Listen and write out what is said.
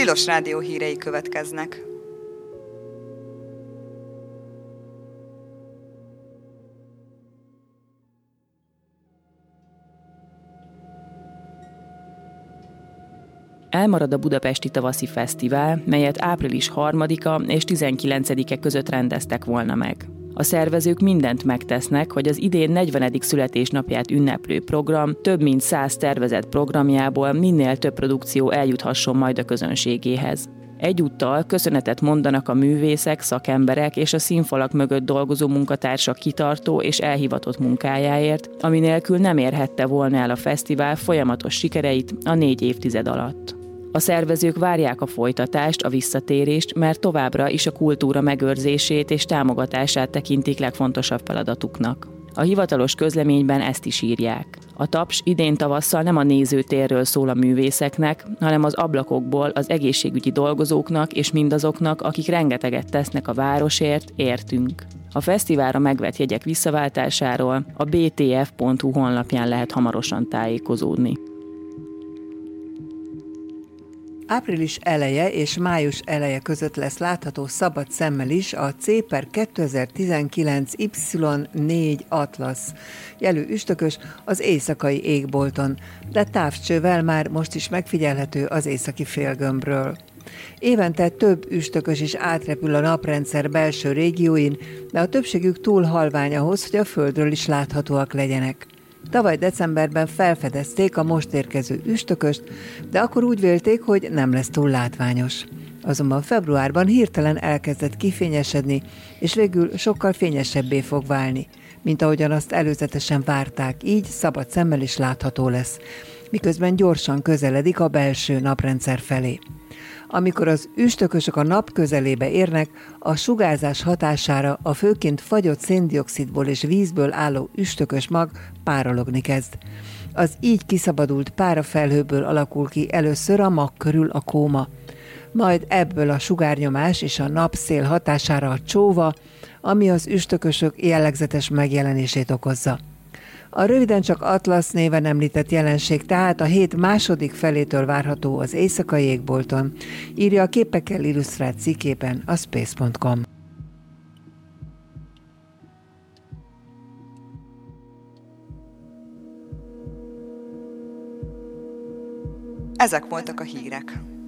Tilos Rádió hírei következnek. Elmarad a Budapesti Tavaszi Fesztivál, melyet április 3-a és 19-e között rendeztek volna meg. A szervezők mindent megtesznek, hogy az idén 40. születésnapját ünneplő program több mint 100 tervezett programjából minél több produkció eljuthasson majd a közönségéhez. Egyúttal köszönetet mondanak a művészek, szakemberek és a színfalak mögött dolgozó munkatársak kitartó és elhivatott munkájáért, ami nélkül nem érhette volna el a fesztivál folyamatos sikereit a 4 évtized alatt. A szervezők várják a folytatást, a visszatérést, mert továbbra is a kultúra megőrzését és támogatását tekintik legfontosabb feladatuknak. A hivatalos közleményben ezt is írják. A taps idén tavasszal nem a nézőtérről szól a művészeknek, hanem az ablakokból az egészségügyi dolgozóknak és mindazoknak, akik rengeteget tesznek a városért, értünk. A fesztiválra megvett jegyek visszaváltásáról a btf.hu honlapján lehet hamarosan tájékozódni. Április eleje és május eleje között lesz látható szabad szemmel is a C/2019 Y4 Atlas jelű üstökös az éjszakai égbolton, de távcsővel már most is megfigyelhető az északi félgömbről. Évente több üstökös is átrepül a naprendszer belső régióin, de a többségük túl halvány ahhoz, hogy a Földről is láthatóak legyenek. Tavaly decemberben felfedezték a most érkező üstököst, de akkor úgy vélték, hogy nem lesz túl látványos. Azonban februárban hirtelen elkezdett kifényesedni, és végül sokkal fényesebbé fog válni, mint ahogyan azt előzetesen várták, így szabad szemmel is látható lesz, miközben gyorsan közeledik a belső naprendszer felé. Amikor az üstökösök a nap közelébe érnek, a sugárzás hatására a főként fagyott széndioxidból és vízből álló üstökös mag párologni kezd. Az így kiszabadult párafelhőből alakul ki először a mag körül a kóma. Majd ebből a sugárnyomás és a napszél hatására a csóva, ami az üstökösök jellegzetes megjelenését okozza. A röviden csak Atlasz néven említett jelenség tehát a hét második felétől várható az éjszakai égbolton, írja a képekkel illusztrált cikkében a space.com. Ezek voltak a hírek.